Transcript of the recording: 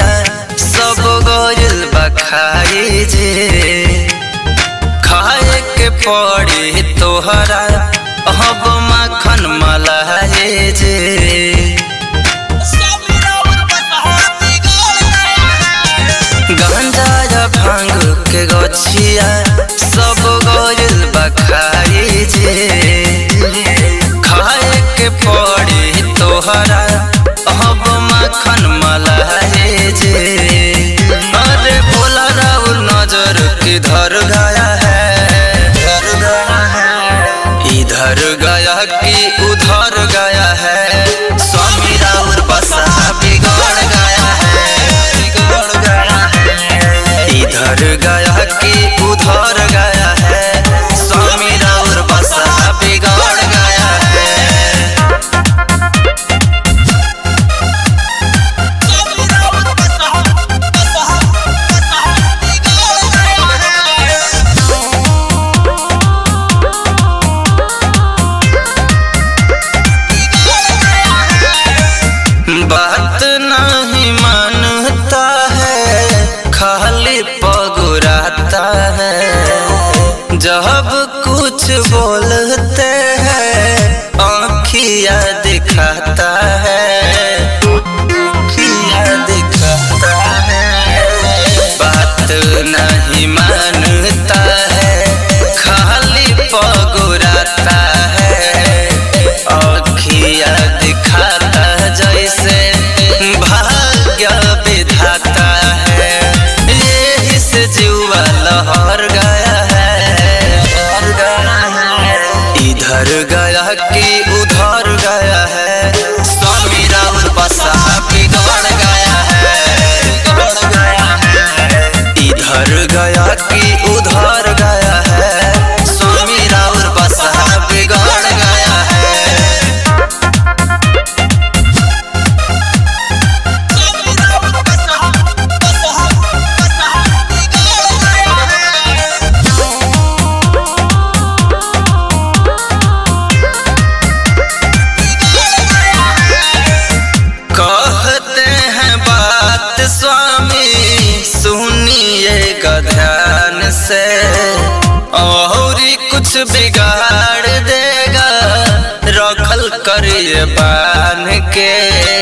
गछिया सब गइल बा खाई जे खाए के पड़ी तोहरा अब माखन मलाई जे गांजा या भांग के गछिया सब गइल बा खाई जे खाए के पड़ी तोहरा अब माखन मलाई जे अरे भोला राउर नजर किधर गया है इधर गया कि उधर गया है स्वामी राउर बसा बिगड़ गया है इधर गया कि उधर गया है स्वामी राउर बसा बिगड़ गया है बात नहीं मानता है खाली पगुराता है जब कुछ बोलते हैं आँखिया दिखाता है बात नहीं मानता है खाली पगुराता है आँखिया दिखाता जैसे भाग्य विधाता है यही से जीवा लहर गया है इधर गया कि उधर गया है स्वामी राउर बसा बिगड़ गया है इधर गया कि उधर गया है स्वामी राउर बसा बिगड़ गया है कहते हैं बात स्वामी सुनिएगा ध्यान से और कुछ बिगाड़ देगा रखल करिए बांध के